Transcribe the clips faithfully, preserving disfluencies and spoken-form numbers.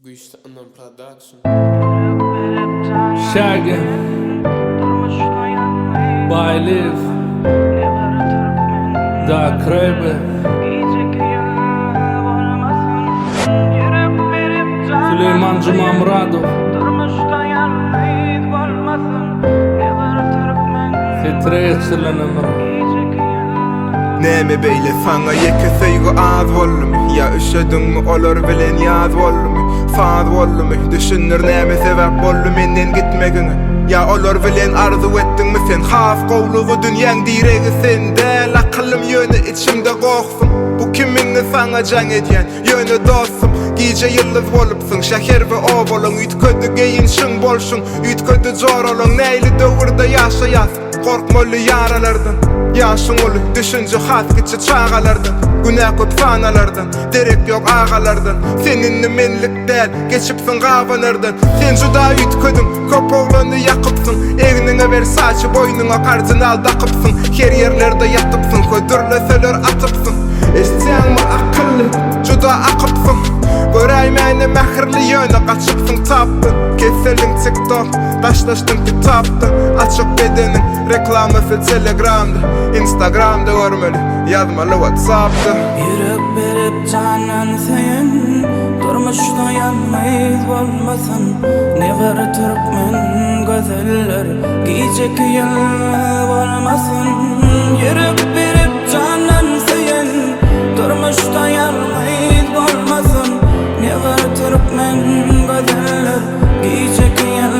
Güçlü Production. Shaggy Bayliv Da Krebe Süleyman Cuma Muradov Fitreçilen Näme beyle sana yeke söýgü az bolmy ya üşedinmi olar bilen ýaz bolmy faz bolmy düşünür näme sebäp boldy menden gitmegine ya olar bilen arzu etdiňmi sen haf gowlugy dünýäň diregi sende akylym ýöne içimde goksun bu kiminni sana jaň edýän ýöne dostum gije ýyldız bolupsyň şäher we obalaň ütködi geýin şyň bolşuň ütködi joralaň näýli döwürde ýaşaýas korkmaly yaralardan yaşın olu düşünce hatkiçi çağalardan günah köp fanalardan derek yok ağalardan seninle menlik del geçipsin gavanlardan sen juda ütködün köp oğlanı yakıpsın egnine ver saçı boynuna kardinal dakıpsın her yerlerde yatıpsın ködürleseler atıpsın estiyangma akıllı juda akıpsın göreymäni mähirli ýöne gaçypsyň tapdın keselin tiktok taşlaşdın kitapda açyk bedenin reklamysy telegramda instagramda görmeli ýazmaly whatsappda Ýürek berip janan sen durmuşda ýalňyz bolmasyn neger türkmen gözeller gijek ýyl bolmasyn Ýürek berip janan sen durmuşda ýalňyz bolmasyn neger türkmen gözeller gijek ýyl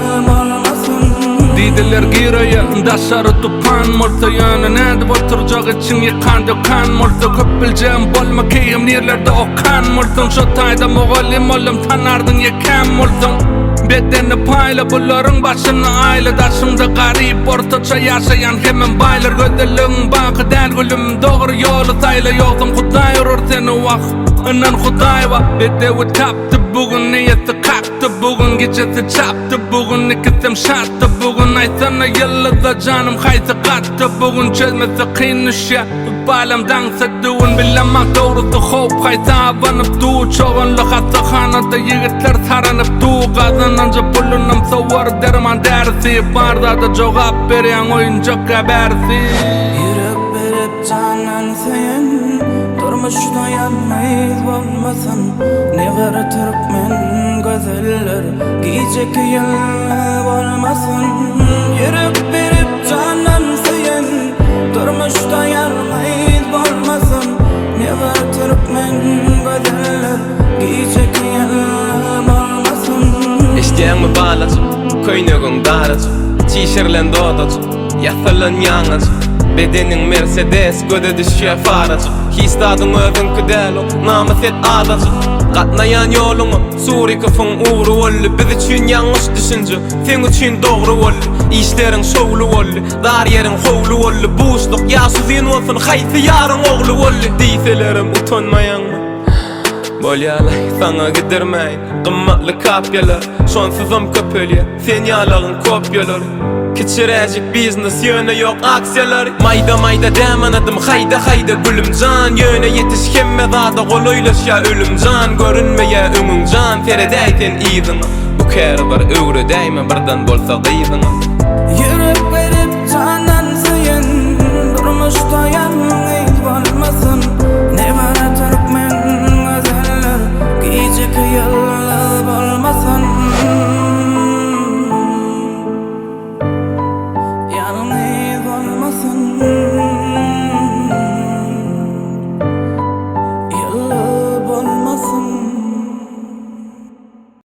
bolmasyn Didiler giraya daşary tupan molta ýöne näde oturjak için ýykan dökan molta köp biljem bolma keýim nerlerde okan molta şo taýda mogallim ollum tanardyň ýekem molta bedeni payla bularyň başyny aýla daşymda garyp ortaça ýaşaýan hemen baylar gödeliň baky däl gülüm dogry ýoly taýla ýokdum Hudaý urur seni wak anan Hudaý wa bedewit kapdy bugün niýeti kakdy bugün gecesi çapdy bugün ikisem şatdy bugün aýtana ýyllyda janym haýsy gatdy bugün çözmesi kyn işe balam daňsa duwun bilemek dogrudy hop haýsa banyp du çoğunly hastahanada ýigitler taranyp du gazananja pulunam sowar derman dersi barda da jogap berýän oýunjak bersi Ýürek berip janan sen durmuşda ýalňyz bolmasyn neger türkmen gözeller gijek ýyl bolmasyn Ýürek berip janan sen durmuşda ýalňyz bolmasyn neger türkmen gözeller gijek ýyl bolmasyn Eşdiýäňmi balajy, köýnegin darajy, çişirlen dodajy, ýasalan ýaňajy, bedenin Mercedes göde düşýär farajy, histadyň özüňki däl o namaset alajy, gatnaýan ýoluňy surikofyň uğru bolly, biz üçin ýalňyş düşünje, sen üçin dogry bolly, işleriň şowly bolly, dar ýeriň howly bolly, boşluk ýaşyzyn bolsun, haýsy ýaryň ogly bolly, diýselerim utanmaýanmy? Bolýaly sana gidermeýin, gymmatly kapýalar, şonsuzam köpelýär, sen ýalagyň kopýalar. Kiçiräjik biznes ýöne ýok aksiýalar, maýda maýda dämanadım haýda haýda gülümjan, ýöne ýetişkemme zada golaýlaşýar ölümjan, görünmeýär ömüňjan, feredäýten iziňa, bu kär bir öwre däýme birden bolsa gyzyňa. Ýürek